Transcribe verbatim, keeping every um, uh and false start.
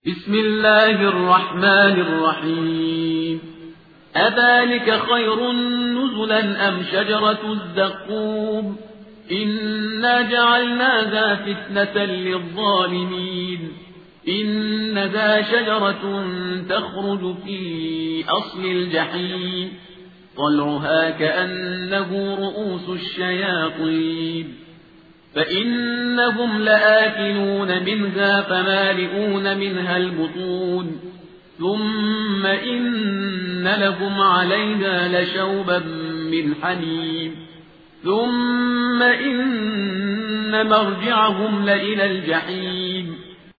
بسم الله الرحمن الرحيم أذلك خير نزلا أم شجرة الزقوم إنا جعلناها فتنة للظالمين إنها شجرة تخرج في أصل الجحيم طلعها كأنه رؤوس الشياطين فإنهم لآكلون منها فمالئون منها البطون ثم إن لهم عليها لشوبا من حميم ثم إن مرجعهم لإلى الجحيم